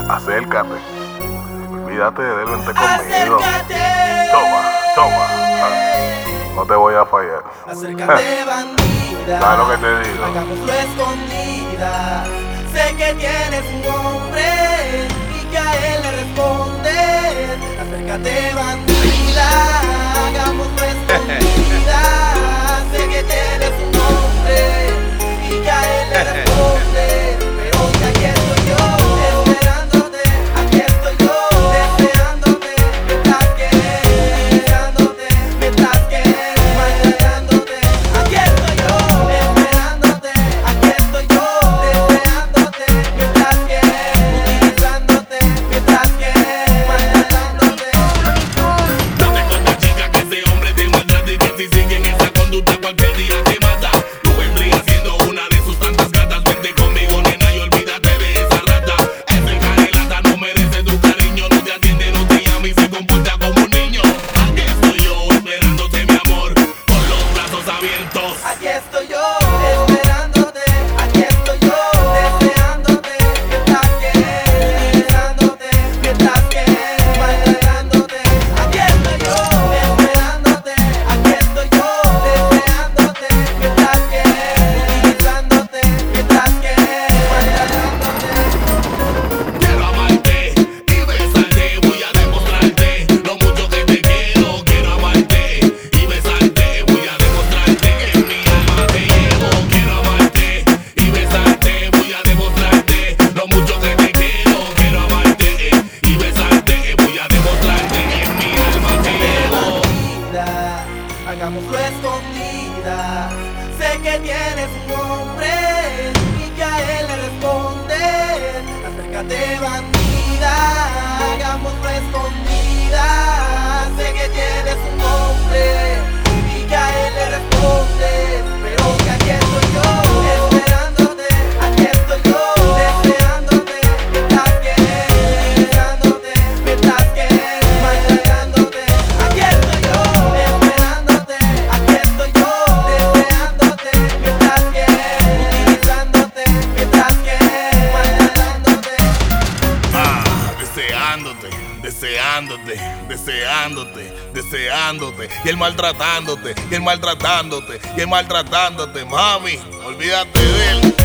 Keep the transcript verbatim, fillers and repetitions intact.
Acércate. Olvídate de él, vente conmigo. Acércate. Toma, toma. No te voy a fallar. Acércate, bandida. ¿Sabes lo que te digo? Hagámoslo escondida. Sé que tienes un hombre y que a él le respondes. Acércate, bandida. Hagámoslo escondida. Sé que tienes un hombre y que a él le respondes. Pero que aquí estoy yo, esperándote. Aquí estoy yo, deseándote. Mientras que, deseándote. Mientras que, maltratándote. Aquí estoy yo, esperándote. Aquí estoy yo, deseándote. Mientras que, utilizándote. Mientras que, maltratándote. Date cuenta, chica, que ese hombre te maltrata y que si sigue en esa conducta cualquier día te mata. Tú vendrías siendo una de sus tantas gatas. Vente conmigo, nena, y olvídate de esa rata. Ese carelata no merece tu cariño. No te atiende, no te llama y se comporta como un niño. Aquí estoy yo esperándote, mi amor, con los brazos abiertos. Aquí estoy yo, esperándote. Aquí estoy yo, deseándote. Mientras que, utilizándote. Mientras que, maltratándote. Aquí estoy yo, esperándote. Aquí estoy yo, deseándote. Mientras que, utilizándote. Mientras que, maltratándote. Quiero amarte y besarte, voy a demostrarte lo mucho que te quiero. Quiero amarte y besarte, voy a demostrarte que en mi alma te llevo. Quiero amarte y besarte, voy a demostrarte lo mucho que te quiero. Quiero amarte y besarte, voy a demostrarte que en mi alma te llevo. Bandida, hagámoslo escondida. Sé que tienes un hombre y que a él le respondes. Acércate, bandida, hagámoslo escondida. Sé que tienes un hombre y que a él le respondes. Pero que aquí estoy yo, esperándote. Aquí estoy yo, deseándote. Mientras que, utilizándote. Mientras que, maltratándote. Aquí estoy yo, esperándote. Aquí estoy yo, deseándote. Mientras que, utilizándote. Mientras que, maltratándote. Ah, deseándote, deseándote, deseándote, deseándote. Y él maltratándote, y él maltratándote, y él maltratándote, mami. Olvídate de él.